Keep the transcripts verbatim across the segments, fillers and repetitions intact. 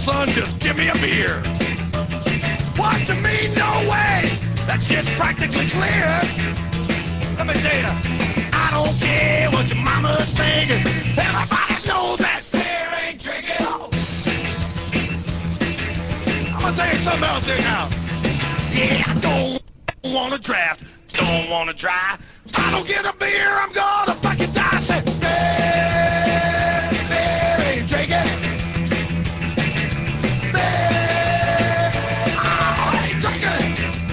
son, just give me a beer. What, to me? No way. That shit's practically clear. Let me tell you, I don't care what your mama's thinking. Everybody knows that beer ain't drinking. Oh. I'm gonna tell you something else here now. Yeah, I don't want to draft, don't want to drive. If I don't get a beer, I'm gonna fucking die. Say, beer, beer ain't drinking. Beer, oh, ain't drinking.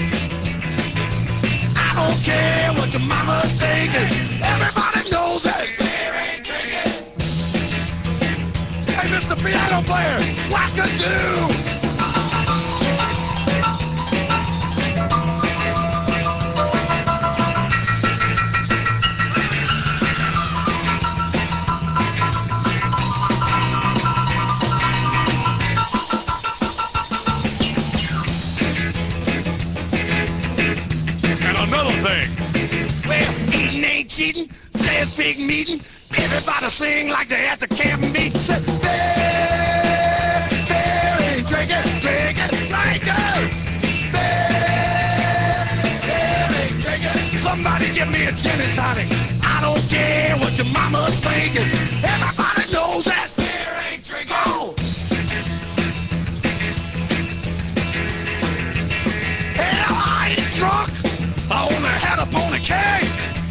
I don't care what your mama's thinking. Everybody knows that beer ain't drinking. Hey, Mister Piano Player, wackadoo. Well, eating ain't cheating, says big meeting. Everybody sing like they at the camp meeting. Say, beer, beer ain't drinking, drinking, drinking. Beer, beer ain't drinking. Somebody give me a gin and tonic. I don't care what your mama's thinking. Everybody knows that beer ain't drinking. Oh. Hell, I ain't drunk. I only had a pony keg.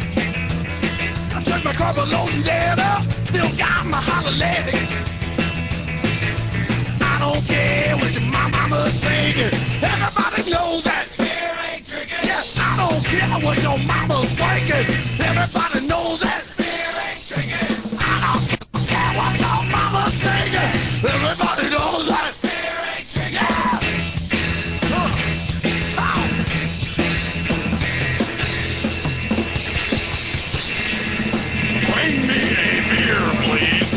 I took my car loading dead up. Still got my hollow leg. I don't care what your mama's thinking. Everybody knows that beer ain't drinking. Yes, I don't care what your mama's thinking. Everybody knows that beer ain't drinking. I don't care what your mama's thinking. Everybody knows that beer ain't drinking. Yeah. Uh. Oh. Bring me a beer, please.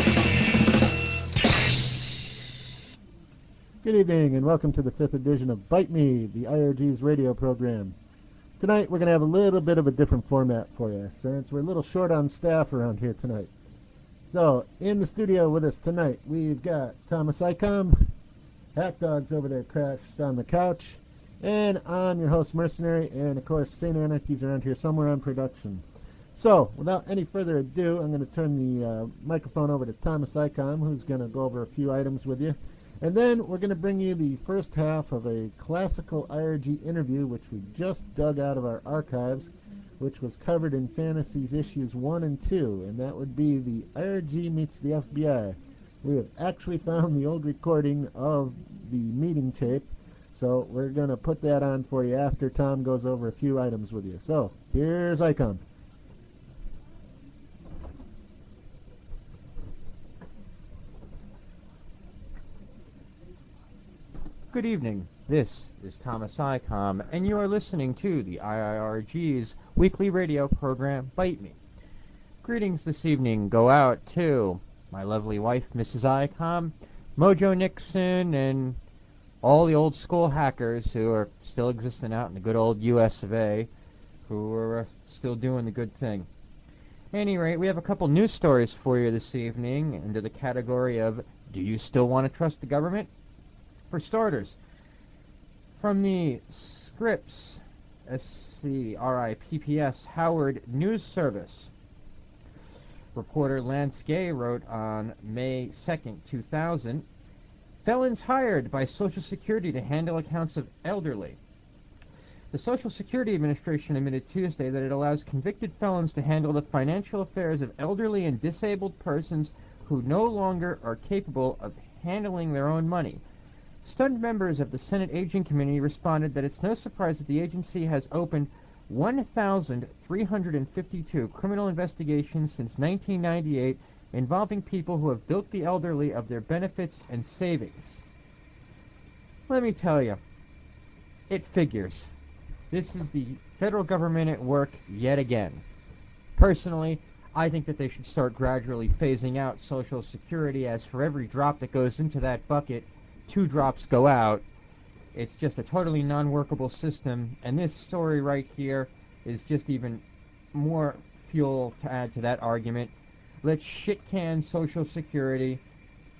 Good evening and welcome to the fifth edition of Bite Me, the I R G's radio program. Tonight we're going to have a little bit of a different format for you, since we're a little short on staff around here tonight. So, in the studio with us tonight, we've got Thomas Icom, Hack Dogs over there crashed on the couch, and I'm your host, Mercenary, and of course, Saint Anarchy's around here somewhere on production. So, without any further ado, I'm going to turn the uh, microphone over to Thomas Icom, who's going to go over a few items with you. And then we're going to bring you the first half of a classical I R G interview, which we just dug out of our archives, which was covered in Fantasies issues one and two, and that would be the I R G meets the F B I. We have actually found the old recording of the meeting tape, so we're going to put that on for you after Tom goes over a few items with you. So, here's Icom. Good evening, this is Thomas Icom, and you are listening to the I I R G's weekly radio program, Bite Me. Greetings this evening go out to my lovely wife, Missus Icom, Mojo Nixon, and all the old school hackers who are still existing out in the good old U S of A, who are uh, still doing the good thing. At any rate, we have a couple news stories for you this evening under the category of, do you still want to trust the government? For starters, from the Scripps, S C R I P P S, Howard News Service, reporter Lance Gay wrote on May second, two thousand, felons hired by Social Security to handle accounts of elderly. The Social Security Administration admitted Tuesday that it allows convicted felons to handle the financial affairs of elderly and disabled persons who no longer are capable of handling their own money. Stunned members of the Senate Aging Committee responded that it's no surprise that the agency has opened one thousand three hundred fifty-two criminal investigations since nineteen ninety-eight involving people who have bilked the elderly of their benefits and savings. Let me tell you, it figures. This is the federal government at work yet again. Personally, I think that they should start gradually phasing out Social Security, as for every drop that goes into that bucket, two drops go out. It's just a totally non-workable system, and this story right here is just even more fuel to add to that argument. Let's shit-can Social Security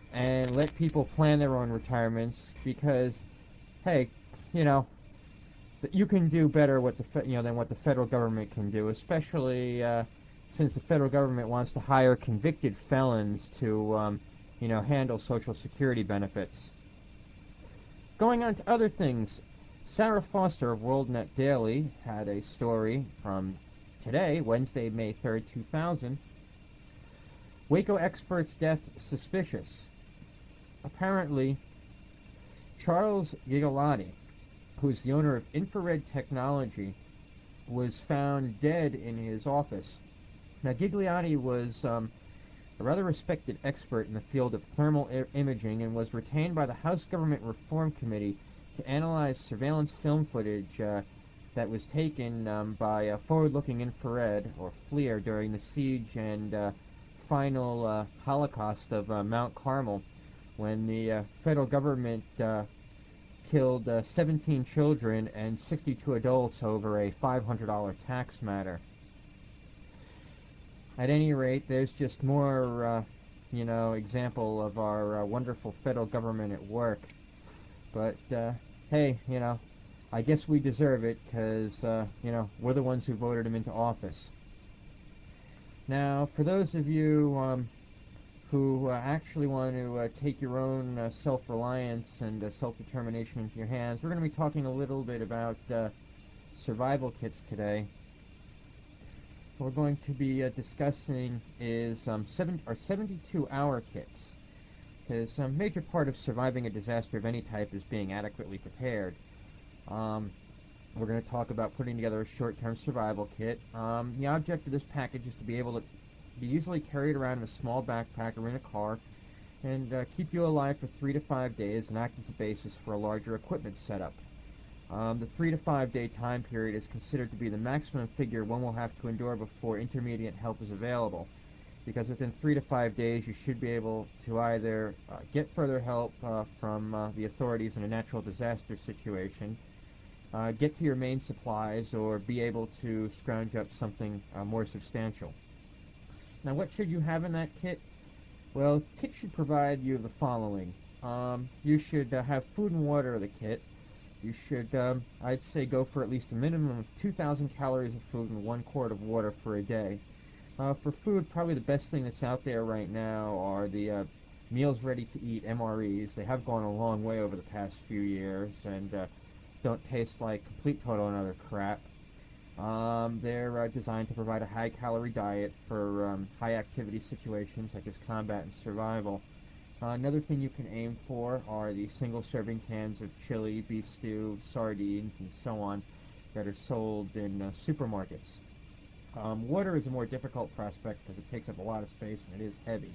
and let people plan their own retirements because, hey, you know, th- you can do better what the fe- you know than what the federal government can do, especially uh, since the federal government wants to hire convicted felons to, um, you know, handle Social Security benefits. Going on to other things, Sarah Foster of WorldNet Daily had a story from today, Wednesday, May third, two thousand. Waco experts' death suspicious. Apparently, Charles Gigliotti, who's the owner of Infrared Technology, was found dead in his office. Now, Gigliotti was um, a rather respected expert in the field of thermal I- imaging and was retained by the House Government Reform Committee to analyze surveillance film footage uh, that was taken um, by uh, forward-looking infrared, or FLIR, during the siege and uh, final uh, Holocaust of uh, Mount Carmel, when the uh, federal government uh, killed uh, seventeen children and sixty-two adults over a five hundred dollars tax matter. At any rate, there's just more, uh, you know, example of our uh, wonderful federal government at work. But, uh, hey, you know, I guess we deserve it because, uh, you know, we're the ones who voted him into office. Now, for those of you um, who uh, actually want to uh, take your own uh, self-reliance and uh, self-determination into your hands, we're going to be talking a little bit about uh, survival kits today. What we're going to be uh, discussing is um, seven, or seventy-two hour kits, because a major part of surviving a disaster of any type is being adequately prepared. Um, we're going to talk about putting together a short-term survival kit. Um, the object of this package is to be able to be easily carried around in a small backpack or in a car and uh, keep you alive for three to five days and act as the basis for a larger equipment setup. Um, the three to five day time period is considered to be the maximum figure one will have to endure before intermediate help is available, because within three to five days you should be able to either uh, get further help uh, from uh, the authorities in a natural disaster situation, uh, get to your main supplies, or be able to scrounge up something uh, more substantial. Now, what should you have in that kit? Well, the kit should provide you the following. Um, you should uh, have food and water in the kit. You should, um, I'd say, go for at least a minimum of two thousand calories of food and one quart of water for a day. Uh, for food, probably the best thing that's out there right now are the uh, meals ready to eat M R Es. They have gone a long way over the past few years and uh, don't taste like complete total and other crap. Um, they're uh, designed to provide a high-calorie diet for um, high-activity situations such as combat and survival. Uh, another thing you can aim for are the single-serving cans of chili, beef stew, sardines, and so on that are sold in uh, supermarkets. Um, water is a more difficult prospect because it takes up a lot of space and it is heavy.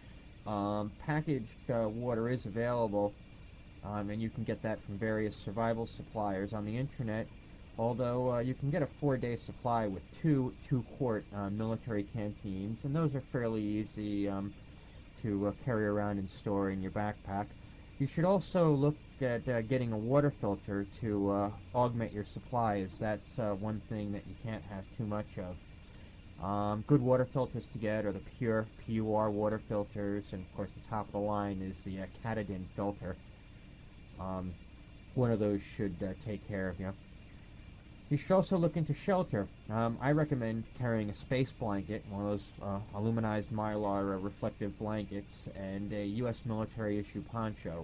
Um, packaged uh, water is available, um, and you can get that from various survival suppliers on the internet, although uh, you can get a four-day supply with two two-quart uh, military canteens, and those are fairly easy um, to uh, carry around and store in your backpack. You should also look at uh, getting a water filter to uh, augment your supplies. That's uh, one thing that you can't have too much of. Um, good water filters to get are the Pure P U R water filters, and of course the top of the line is the uh, Katadyn filter. Um, one of those should uh, take care of you. You should also look into shelter. Um, I recommend carrying a space blanket, one of those uh, aluminized mylar uh, reflective blankets, and a U S military issue poncho.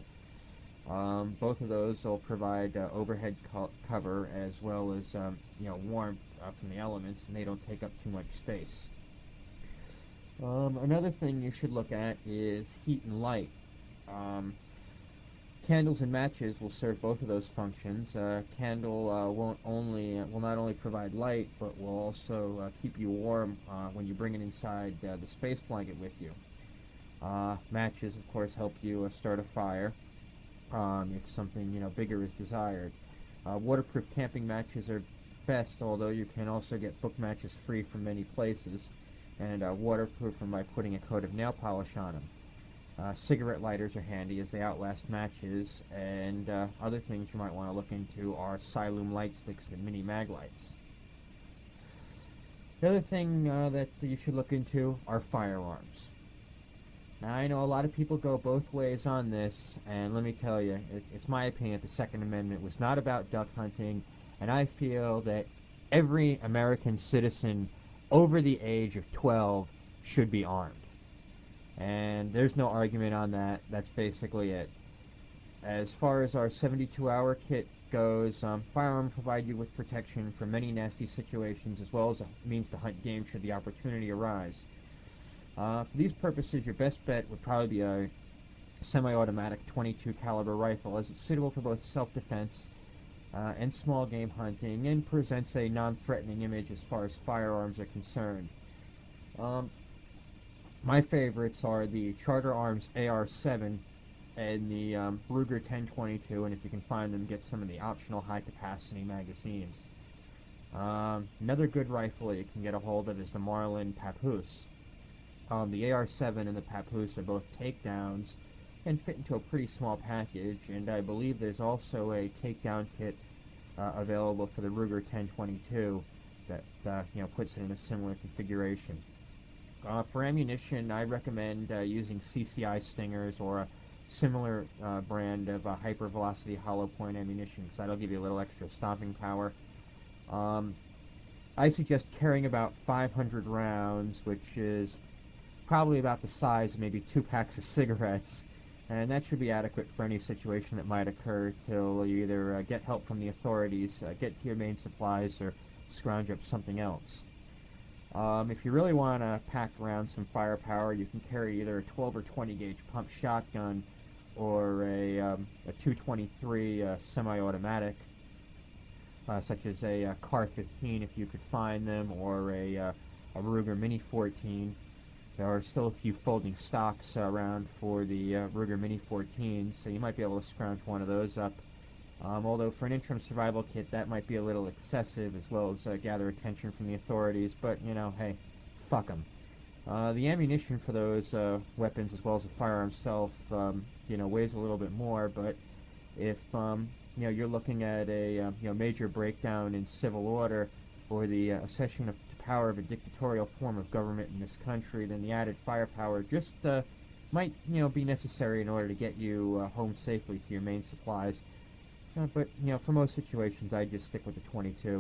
Um, both of those will provide uh, overhead co- cover as well as um, you know warmth uh, from the elements, and they don't take up too much space. Um, another thing you should look at is heat and light. Um, Candles and matches will serve both of those functions. Uh, candle uh, won't only uh, will not only provide light, but will also uh, keep you warm uh, when you bring it inside uh, the space blanket with you. Uh, matches, of course, help you uh, start a fire um, if something you know bigger is desired. Uh, waterproof camping matches are best, although you can also get book matches free from many places, and uh, waterproof them by putting a coat of nail polish on them. Uh, cigarette lighters are handy as they outlast matches, and uh, other things you might want to look into are Siloom light sticks and mini mag lights. The other thing uh, that you should look into are firearms. Now, I know a lot of people go both ways on this, and let me tell you, it, it's my opinion that the Second Amendment was not about duck hunting, and I feel that every American citizen over the age of twelve should be armed. And there's no argument on that. That's basically it. As far as our seventy-two hour kit goes, um, firearms provide you with protection from many nasty situations, as well as a means to hunt game should the opportunity arise. Uh, for these purposes, your best bet would probably be a semi-automatic twenty-two caliber rifle, as it's suitable for both self-defense uh, and small game hunting, and presents a non-threatening image as far as firearms are concerned. Um, my favorites are the Charter Arms A R seven and the um, Ruger ten twenty-two, and if you can find them, get some of the optional high-capacity magazines. Um, another good rifle that you can get a hold of is the Marlin Papoose. Um, the A R seven and the Papoose are both takedowns and fit into a pretty small package, and I believe there's also a takedown kit uh, available for the Ruger ten twenty-two that uh, you know puts it in a similar configuration. Uh, for ammunition, I recommend uh, using C C I Stingers or a similar uh, brand of uh, hyper-velocity hollow point ammunition, because that'll give you a little extra stopping power. Um, I suggest carrying about five hundred rounds, which is probably about the size of maybe two packs of cigarettes, and that should be adequate for any situation that might occur till you either uh, get help from the authorities, uh, get to your main supplies, or scrounge up something else. Um, if you really want to pack around some firepower, you can carry either a twelve or twenty gauge pump shotgun or a, um, a two twenty-three uh, semi-automatic, uh, such as a, a C A R fifteen if you could find them, or a, uh, a Ruger Mini fourteen. There are still a few folding stocks uh, around for the uh, Ruger Mini fourteen, so you might be able to scrounge one of those up. Um, although for an interim survival kit, that might be a little excessive, as well as uh, gather attention from the authorities, but, you know, hey, fuck them. Uh, the ammunition for those uh, weapons, as well as the firearm itself, um, you know, weighs a little bit more, but if, um, you know, you're looking at a, uh, you know, major breakdown in civil order, or the uh, accession of to power of a dictatorial form of government in this country, then the added firepower just uh, might, you know, be necessary in order to get you uh, home safely to your main supplies. Uh, but, you know, for most situations, I just stick with the twenty-two.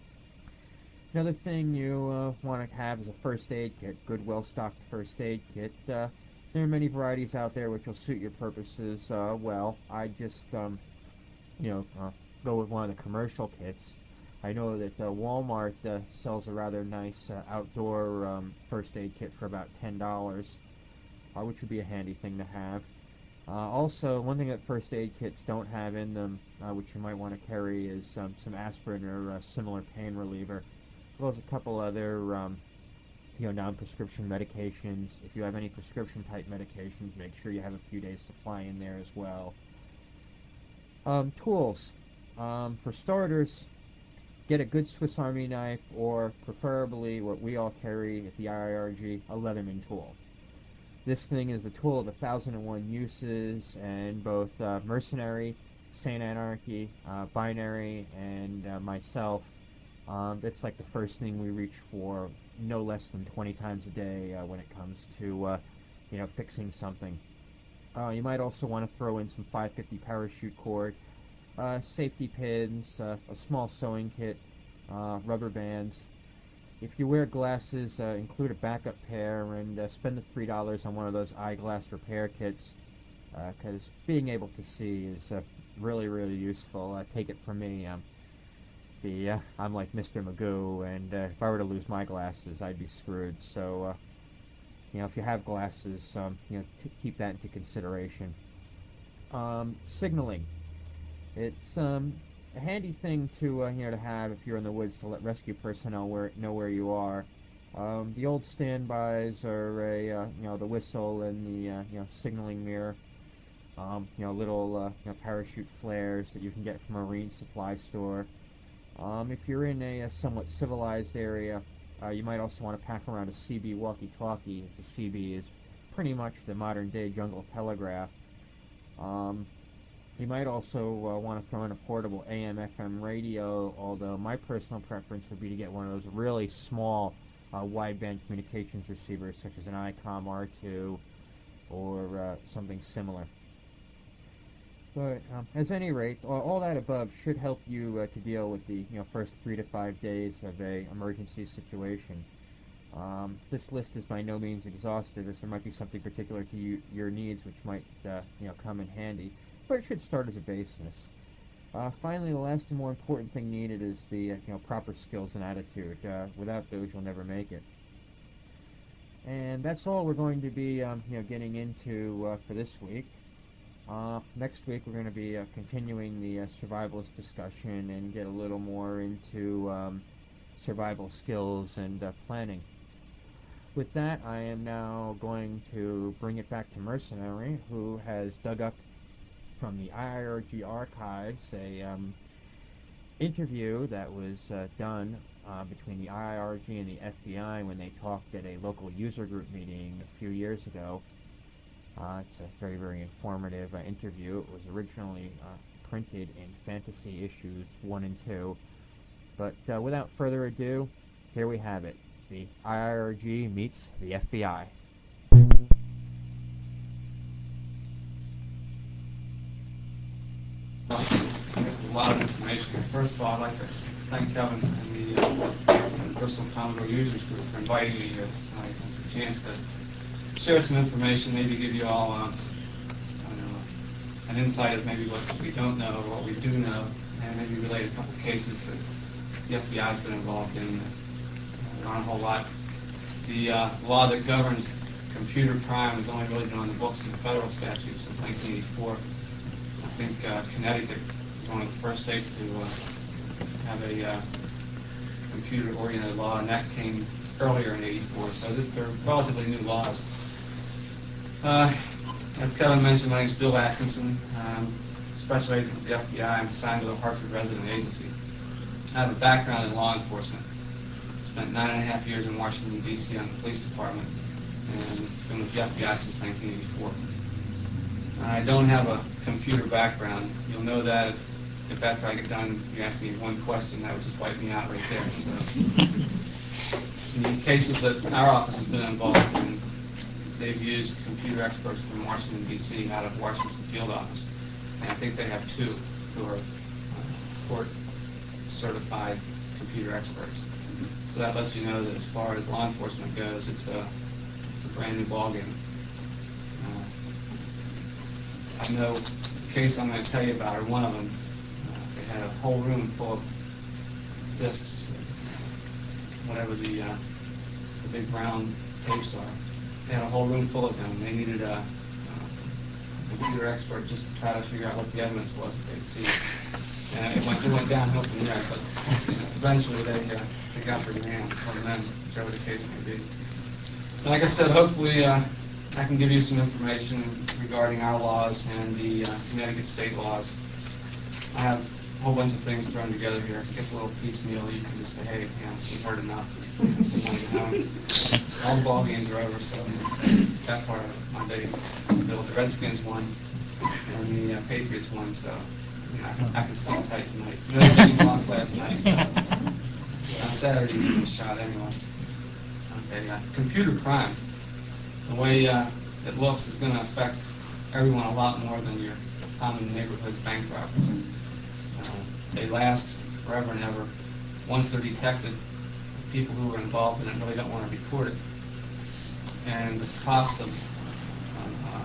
Another thing you uh, want to have is a first aid kit, good, well-stocked first aid kit. Uh, there are many varieties out there which will suit your purposes uh, well. I just, um, you know, uh, go with one of the commercial kits. I know that uh, Walmart uh, sells a rather nice uh, outdoor um, first aid kit for about ten dollars, uh, which would be a handy thing to have. Uh, also, one thing that first aid kits don't have in them, uh, which you might want to carry, is um, some aspirin or uh, similar pain reliever, as well as a couple other, um, you know, non-prescription medications. If you have any prescription-type medications, make sure you have a few days' supply in there as well. Um, tools. Um, for starters, get a good Swiss Army knife, or preferably what we all carry at the I I R G, a Leatherman tool. This thing is the tool of a thousand and one uses, and both uh, Mercenary, Saint Anarchy, uh, Binary, and uh, myself, um, it's like the first thing we reach for no less than twenty times a day uh, when it comes to, uh, you know, fixing something. Uh, you might also want to throw in some five fifty parachute cord, uh, safety pins, uh, a small sewing kit, uh, rubber bands. If you wear glasses, uh, include a backup pair, and uh, spend the three dollars on one of those eyeglass repair kits, because uh, being able to see is uh, really, really useful. Uh, take it from me, um, the uh, I'm like Mister Magoo, and uh, if I were to lose my glasses, I'd be screwed. So, uh, you know, if you have glasses, um, you know, t- keep that into consideration. Um, signaling. It's um, a handy thing to uh, you know to have if you're in the woods, to let rescue personnel where, know where you are. Um, the old standbys are a uh, you know the whistle and the uh, you know signaling mirror. Um, you know little uh, you know parachute flares that you can get from a marine supply store. Um, if you're in a, a somewhat civilized area, uh, you might also want to pack around a C B walkie-talkie. The C B is pretty much the modern-day jungle telegraph. Um, You might also uh, want to throw in a portable A M F M radio, although my personal preference would be to get one of those really small uh, wideband communications receivers, such as an ICOM R two, or uh, something similar. But um, at any rate, all, all that above should help you uh, to deal with the you know first three to five days of a emergency situation. Um, this list is by no means exhaustive, as there might be something particular to you, your needs which might uh, you know come in handy, but it should start as a basis. Uh, finally, the last and more important thing needed is the uh, you know proper skills and attitude. Uh, without those, you'll never make it. And that's all we're going to be um, you know getting into uh, for this week. Uh, next week we're going to be uh, continuing the uh, survivalist discussion and get a little more into um, survival skills and uh, planning. With that, I am now going to bring it back to Mercenary, who has dug up from the I I R G archives a um, interview that was uh, done uh, between the I I R G and the F B I when they talked at a local user group meeting a few years ago. Uh, it's a very, very informative uh, interview. It was originally uh, printed in Fantasy Issues one and two. But uh, without further ado, here we have it. The I I R G meets the F B I. There's a lot of information here. First of all, I'd like to thank Kevin and the, uh, and the Bristol Commodore Users Group for inviting me here tonight. It's a chance to share some information, maybe give you all uh, I don't know, an insight of maybe what we don't know or what we do know, and maybe relate a couple of cases that the F B I has been involved in. Uh, there aren't a whole lot. The uh, law that governs computer crime has only really been on the books in the federal statute since nineteen eighty-four. I think uh, Connecticut was one of the first states to uh, have a uh, computer-oriented law, and that came earlier in eighty-four, so they're relatively new laws. Uh, as Kevin mentioned, my name is Bill Atkinson. I'm a special agent with the F B I. I'm assigned to the Hartford Resident Agency. I have a background in law enforcement. Spent nine and a half years in Washington, D C on the police department, and been with the F B I since nineteen eighty-four. I don't have a computer background. You'll know that if, if after I get done you ask me one question, that would just wipe me out right there. So, in the cases that our office has been involved in, they've used computer experts from Washington, D C out of Washington field office. And I think they have two who are uh, court-certified computer experts. So that lets you know that as far as law enforcement goes, it's a, it's a brand new ballgame. Uh, I know the case I'm going to tell you about, or one of them, uh, they had a whole room full of discs, whatever the, uh, the big brown tapes are. They had a whole room full of them. They needed a, a computer expert just to try to figure out what the evidence was that they'd see. And it went, it went downhill from there, but eventually they, uh, they got their man, or men, whichever the case may be. And like I said, hopefully uh, I can give you some information regarding our laws and the uh, Connecticut state laws. I have a whole bunch of things thrown together here. I guess a little piecemeal. You can just say, hey, you know, we've heard enough. All the ball games are over, so that part of my days filled. The Redskins won, and the uh, Patriots won, so you know, I, can, I can sleep tight tonight. The team lost last night, so on Saturday we was shot anyway. Okay, uh, computer crime. The way uh, it looks is going to affect everyone a lot more than your common neighborhood bank robberies. Uh, they last forever and ever. Once they're detected, the people who are involved in it really don't want to report it. And the costs of uh,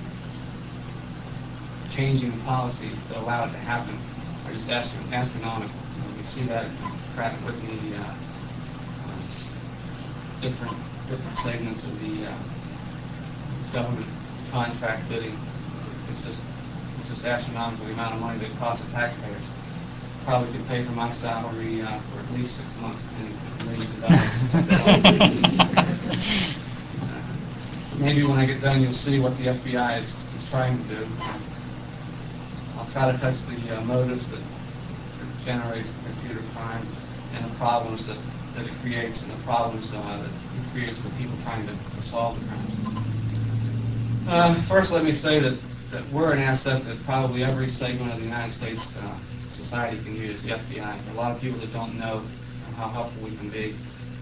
changing the policies that allow it to happen are just astro- astronomical. Uh, we see that in Pratt and Whitney, uh, uh, different different segments of the uh, government contract bidding. It's just it's just astronomical, the amount of money that it costs the taxpayer. Probably could pay for my salary uh, for at least six months and millions of dollars. uh, maybe when I get done, you'll see what the F B I is, is trying to do. I'll try to touch the uh, motives that, that generates the computer crime and the problems that, that it creates and the problems uh, that it creates for people trying to, to solve the crime. Uh, first, let me say that, that we're an asset that probably every segment of the United States uh, society can use, the F B I. There are a lot of people that don't know how helpful we can be.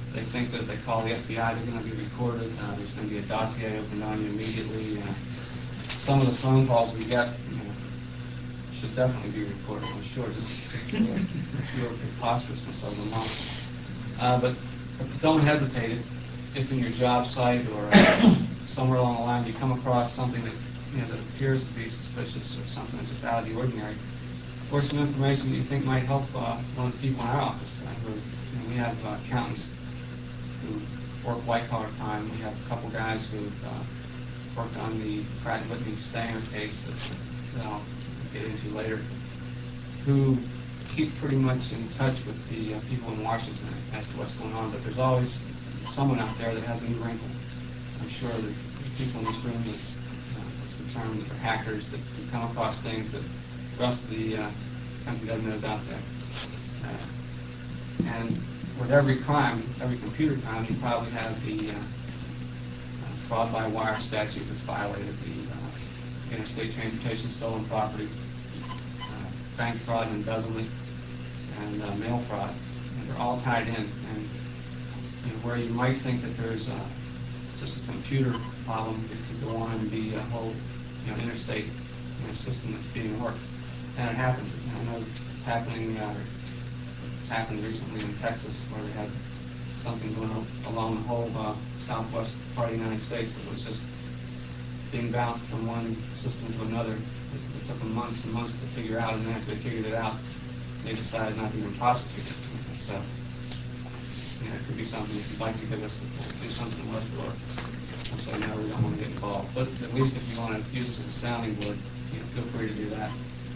they think that if they call the F B I, they're going to be recorded. Uh, there's going to be a dossier opened on you immediately. Uh, some of the phone calls we get, you know, should definitely be recorded, I'm sure, just, just for the pure preposterousness of them all. Uh, but don't hesitate if, if in your job site or uh, somewhere along the line you come across something that, you know, that appears to be suspicious or something that's just out of the ordinary, or some information that you think might help uh, one of the people in our office. Uh, who, you know, we have uh, accountants who work white-collar crime. We have a couple guys who uh, worked on the Pratt and Whitney Stanger case that, that I'll get into later, who keep pretty much in touch with the uh, people in Washington as to what's going on. But there's always someone out there that has a new wrinkle. I'm sure that the people in this room, that, uh, what's the term, that are hackers, that can come across things that the rest of the uh, country doesn't know is out there. Uh, and with every crime, every computer crime, you probably have the uh, uh, fraud by wire statute that's violated, the uh, interstate transportation stolen property, uh, bank fraud and embezzlement, and uh, mail fraud. And they're all tied in. And you know, where you might think that there's uh, just a computer problem, it could go on and be a whole, you know, interstate, you know, system that's being worked. And it happens. You know, I know it's happening. Uh, it's happened recently in Texas, where they had something going on along the whole uh, southwest part of the United States that was just being bounced from one system to another. It, it took them months and months to figure out, and then after they figured it out, they decided not to even prosecute it. So, you know, it could be something if you'd like to give us, the, do something with, or I'll say no, we don't want to get involved. But at least if you want to use this as a sounding board, you know, feel free to do that.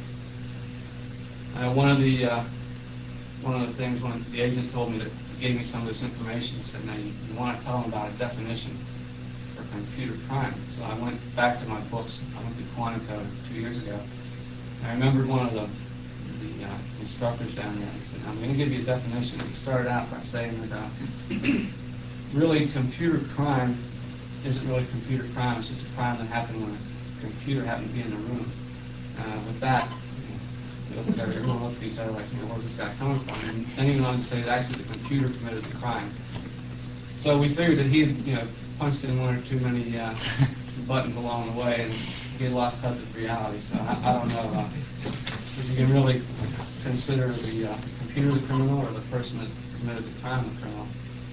Uh, one of the uh, one of the things when the agent told me that gave me some of this information, he said, "Now you, you want to tell them about a definition for computer crime." So I went back to my books. I went to Quantico two years ago. And I remembered one of the the uh, instructors down there. He said, "I'm going to give you a definition." He started out by saying that uh, really computer crime isn't really computer crime. It's just a crime that happened when a computer happened to be in the room. Uh, with that, you know, everyone looked at each other like, you know, where's this guy coming from? And then he went on to say that actually the computer committed the crime. So we figured that he had, you know, punched in one or too many uh, buttons along the way, and he had lost touch with reality. So I, I don't know uh, if you can really consider the uh, computer the criminal or the person that committed the crime the criminal.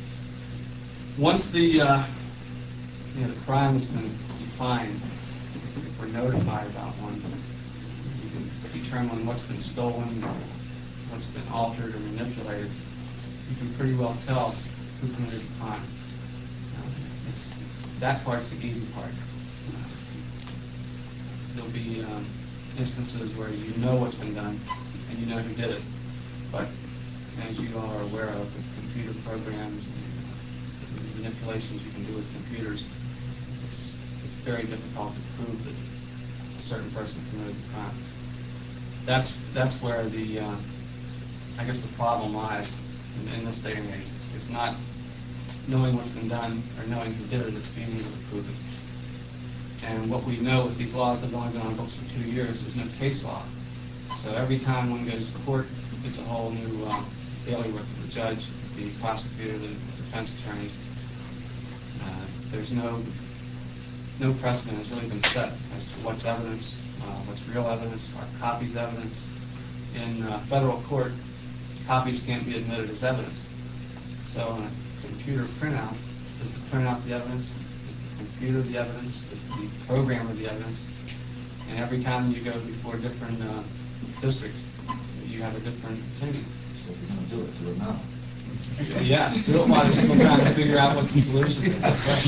Once the uh, you know the crime has been defined, if we're notified about one, you can determine what's been stolen or what's been altered or manipulated. You can pretty well tell who committed the crime. Uh, it's, that part's the easy part. Uh, there'll be um, instances where you know what's been done and you know who did it, but as you all are aware of with computer programs and the manipulations you can do with computers, it's it's very difficult to prove that a certain person committed the crime. That's that's where the uh, I guess the problem lies in, in this day and age. It's, it's not knowing what's been done or knowing who did it, it's being able to prove it. And what we know with these laws that have only been on books for two years, there's no case law. So every time one goes to court, it's a whole new uh, bailiwick for the judge, the prosecutor, the defense attorneys. Uh, there's no no precedent has really been set as to what's evidence, uh, what's real evidence, are copies evidence. In uh, federal court, copies can't be admitted as evidence. So in a computer printout, is the printout the evidence? Is the computer the evidence? Is the programmer the evidence? And every time you go before a different uh, district, you have a different opinion. So if you're going to do it, do it now. Yeah, do it while you're still trying to figure out what the solution is.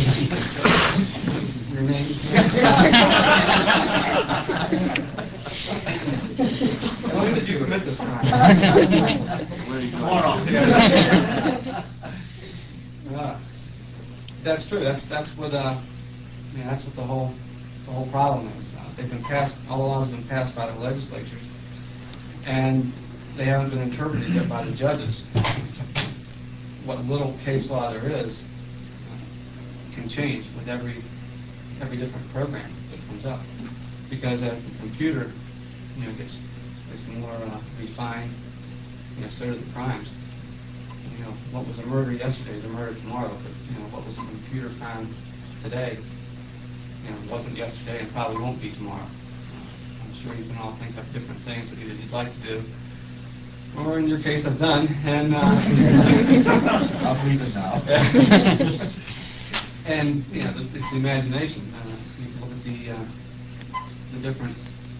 Remains. When did you commit this crime? Tomorrow. uh, that's true. That's that's what uh, yeah, that's what the whole the whole problem is. Uh, they've been passed. All the laws have been passed by the legislatures, and they haven't been interpreted yet by the judges. What little case law there is uh, can change with every every different program that comes up, because as the computer, you know, gets gets more uh, refined, you know, so do the crimes. you know, what was a murder yesterday is a murder tomorrow. But, you know, what was a computer crime today, you know, wasn't yesterday and probably won't be tomorrow. Uh, I'm sure you can all think of different things that either you'd like to do, or in your case, I've done. And uh, I'll believe it now. And you know, it's the imagination. Uh, you can look at the uh, the different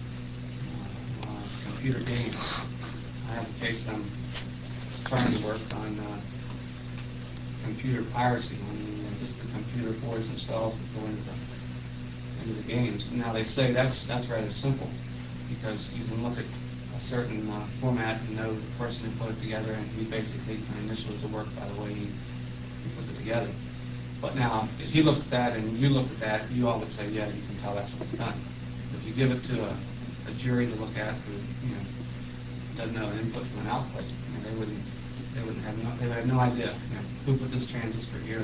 uh, uh, computer games. I have a case I'm trying to work on uh, computer piracy, on the, uh, just the computer boards themselves that go into the into the games. Now they say that's that's rather simple, because you can look at a certain uh, format and know the person who put it together, and he basically can initial it to work by the way he, he puts it together. But now, if he looks at that and you looked at that, you all would say, yeah, you can tell that's what's done. If you give it to a, a jury to look at who, you know, doesn't know an input from an output, you know, they wouldn't, they wouldn't have no, they would have no idea, you know, who put this transistor here.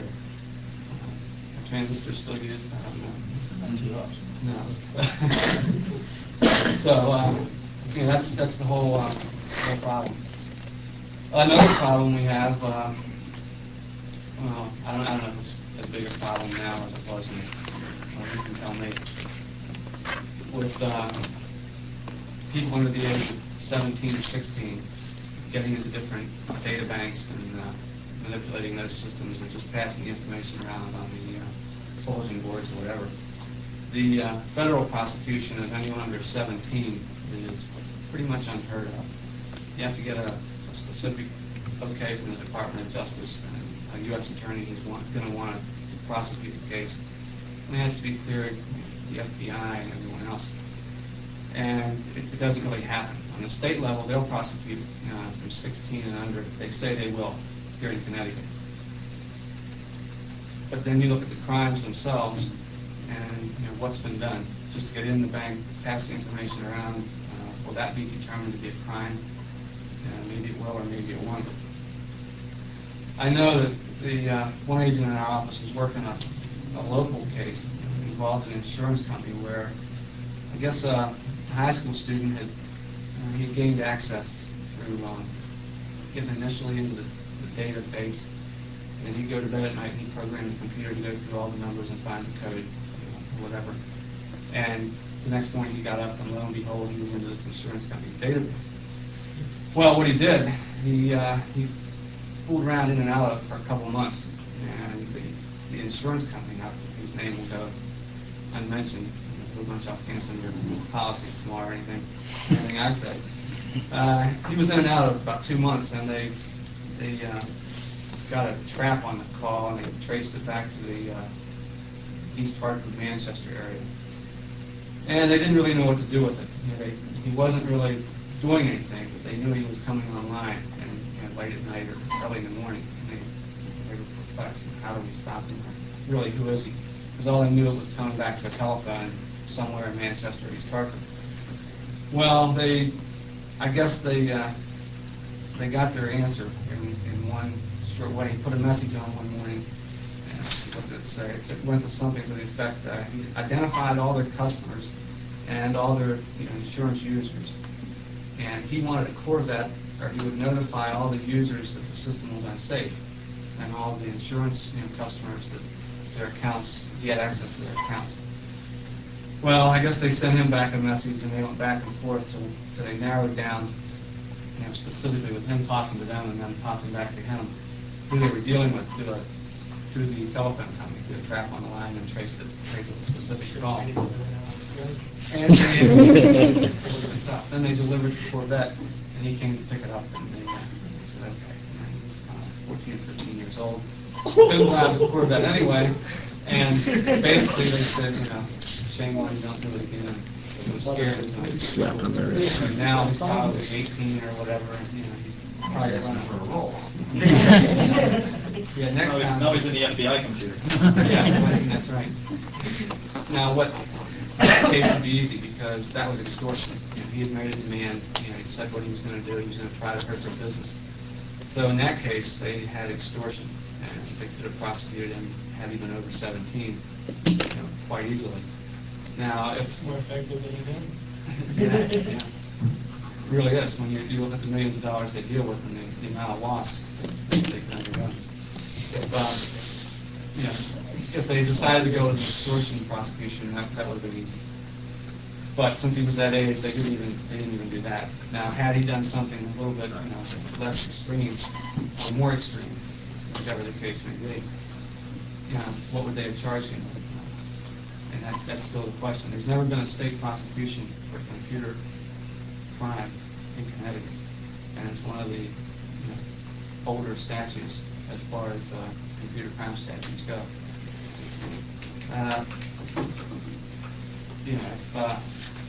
Uh, a transistor still used? I don't know. Not too much. No. So, uh, you know, that's that's the whole uh, whole problem. Another problem we have. Uh, Well, I don't, I don't know if it's as big a problem now as it was when, well, you can tell me, with uh, people under the age of seventeen or sixteen getting into different data banks and uh, manipulating those systems or just passing the information around on the uh, bulletin boards or whatever. The uh, federal prosecution of anyone under seventeen is pretty much unheard of. You have to get a, a specific okay from the Department of Justice, and a U S attorney is going to want to prosecute the case. And it has to be cleared with the F B I and everyone else. And it, it doesn't really happen. On the state level, they'll prosecute uh, from sixteen and under. They say they will here in Connecticut. But then you look at the crimes themselves, and you know what's been done. Just to get in the bank, pass the information around. Uh, will that be determined to be a crime? Uh, maybe it will, or maybe it won't. I know that the uh, one agent in our office was working on a, a local case involved an insurance company where I guess uh, a high school student had uh, he had gained access through um, getting initially into the, the database, and he'd go to bed at night and he'd program the computer to go through all the numbers and find the code, or whatever. And the next morning he got up and lo and behold he was into this insurance company's database. Well, what he did, he uh, he fooled around in and out of it for a couple of months, and the, the insurance company, now, whose name will go unmentioned, we'll bunch off cancel your policies tomorrow or anything, anything I say. Uh, he was in and out of about two months, and they they uh, got a trap on the call, and they traced it back to the uh, East Hartford, Manchester area. And they didn't really know what to do with it. You know, they, he wasn't really doing anything, but they knew he was coming online, and you know, late at night or early in the morning. And they, they were perplexed. How do we stop him? Really, who is he? Because all they knew it was coming back to a telephone somewhere in Manchester, East Hartford. Well, they, I guess they uh, they got their answer in, in one short way. He put a message on one morning. And let's see, what did it say? It went to something to the effect that he identified all their customers and all their you know, insurance users. And he wanted a Corvette, or he would notify all the users that the system was unsafe, and all the insurance you know, customers that their accounts, he had access to their accounts. Well, I guess they sent him back a message, and they went back and forth till, till they narrowed down, you know, specifically with him talking to them and them talking back to him, who they were dealing with through, a, through the telephone company, through a trap on the line, and traced it, traced it specific call. And they, then they delivered the Corvette, and he came to pick it up, and they, uh, they said, okay. And he was uh, fourteen or fifteen years old. Couldn't drive the Corvette anyway, and basically they said, you know, shame on you, don't do it again. He was scared. Slap on the wrist. And now he's probably eighteen or whatever, and you know, he's probably running for a role. Yeah, next No, time. now he's in the F B I computer. Yeah, that's right. Now, what the case would be easy because that was extortion. You know, he had made a demand. You know, he said what he was going to do. He was going to try to hurt their business. So in that case, they had extortion, and they could have prosecuted him had he been over seventeen, you know, quite easily. Now, if It's more effective than a gun. yeah, yeah. really is when you, you look at the millions of dollars they deal with and the, the amount of loss that they can undergo. If, um, you know, if they decided to go with an extortion prosecution, that, that would have been easy. But since he was that age, they didn't even they didn't even do that. Now, had he done something a little bit, you know, less extreme or more extreme, whichever the case may be, you know, what would they have charged him with? And that, that's still the question. There's never been a state prosecution for computer crime in Connecticut, and it's one of the, you know, older statutes as far as uh, computer crime statutes go. Uh, you know, if, uh,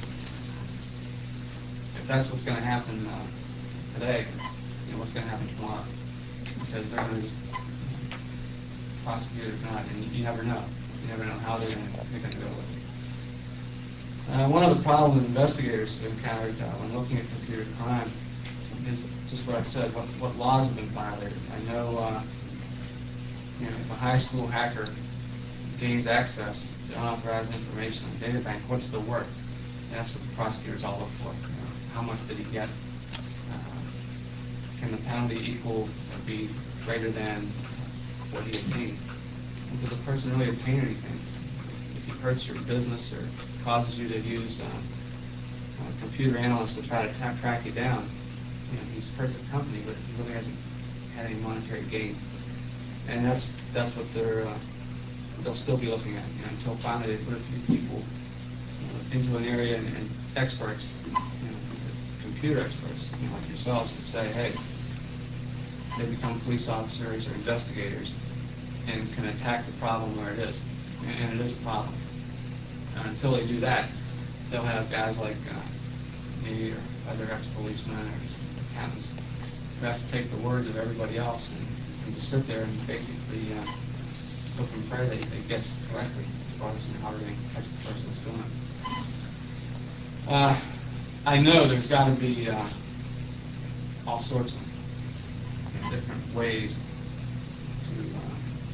if that's what's going to happen uh, today, you know, what's going to happen tomorrow? Because they're going to just prosecute it or not, and you, you never know. You never know how they're going to they're going to go with it. Uh, one of the problems that investigators have encountered uh, when looking at computer crime is just what I said, what, what laws have been violated. I know, uh, you know, if a high school hacker gains access to unauthorized information on a data bank, what's the worth? And that's what the prosecutors all look for. You know, how much did he get? Uh, can the penalty equal or be greater than what he obtained? And does a person really obtain anything? If he hurts your business or causes you to use uh, a computer analysts to try to tap, track you down, you know, he's hurt the company, but he really hasn't had any monetary gain. And that's that's what they're uh, they'll still be looking at, you know, until finally they put a few people uh, into an area and, and experts, you know, computer experts, you know, like yourselves, to say, hey, they become police officers or investigators and can attack the problem where it is, and it is a problem. Uh, until they do that, they'll have guys like uh, me or other ex-policemen or accountants who have to take the words of everybody else and, and just sit there and basically uh, hope and pray they, they guess correctly as far as, you know, how they're going to catch the person that's doing it. Uh, I know there's got to be uh, all sorts of, you know, different ways to uh,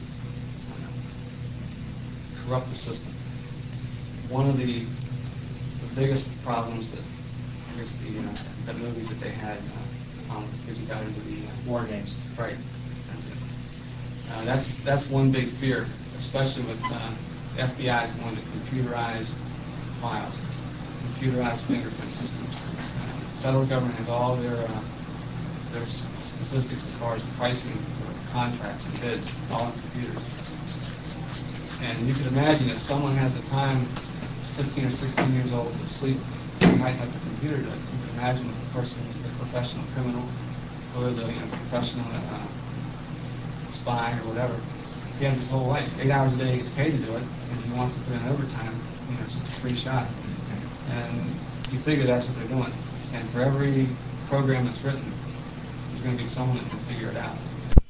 corrupt the system. One of the, the biggest problems that I guess the uh, the movies that they had uh, on the kids who got into the uh, War games. Right. That's it. Uh, that's that's one big fear, especially with uh, the F B I's going to computerize files, computerized fingerprint systems. Uh, the federal government has all their uh, their s- statistics as far as pricing for contracts and bids, all on computers. And you can imagine if someone has the time, fifteen or sixteen years old, to sleep, they might have the computer to. You can imagine if the person was the professional criminal or the, you know, professional uh, spy or whatever. He has his whole life. Eight hours a day he gets paid to do it, and he wants to put in overtime, you know, it's just a free shot. And you figure that's what they're doing. And for every program that's written, there's going to be someone that can figure it out.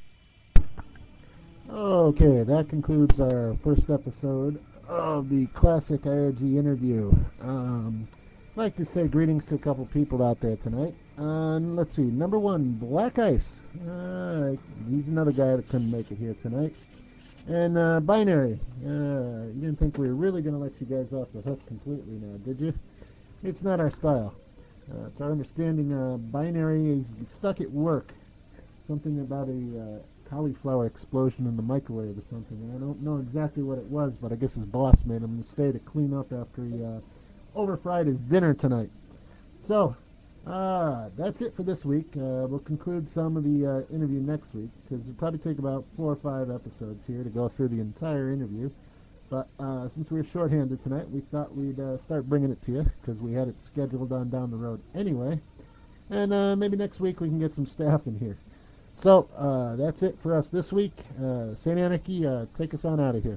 Okay, that concludes our first episode of the classic I R G interview. Um, I'd like to say greetings to a couple people out there tonight. Um, let's see, number one, Black Ice. Uh, he's another guy that couldn't make it here tonight. And uh, Binary. Uh, you didn't think we were really going to let you guys off the hook completely now, did you? It's not our style. Uh, it's our understanding uh, Binary is stuck at work. Something about a uh, cauliflower explosion in the microwave or something. And I don't know exactly what it was, but I guess his boss made him stay to clean up after he uh, overfried his dinner tonight. So, uh, that's it for this week. Uh, we'll conclude some of the uh, interview next week, because it'll probably take about four or five episodes here to go through the entire interview. But uh, since we were shorthanded tonight, we thought we'd uh, start bringing it to you, because we had it scheduled on down the road anyway. And uh, maybe next week we can get some staff in here. So, uh, that's it for us this week. Uh, Saint Anarchy, uh, take us on out of here.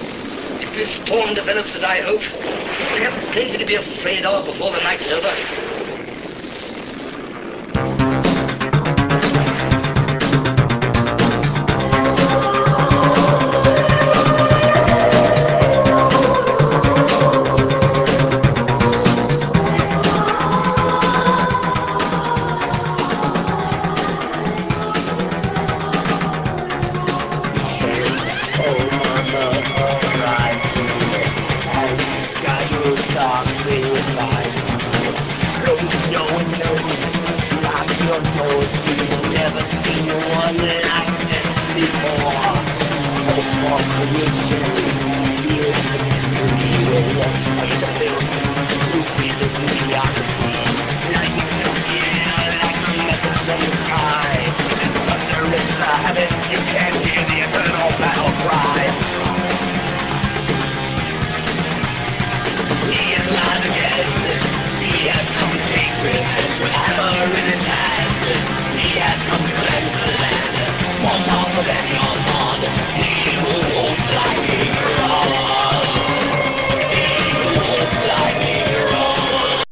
If this storm develops as I hope, we'll have plenty to be afraid of before the night's over.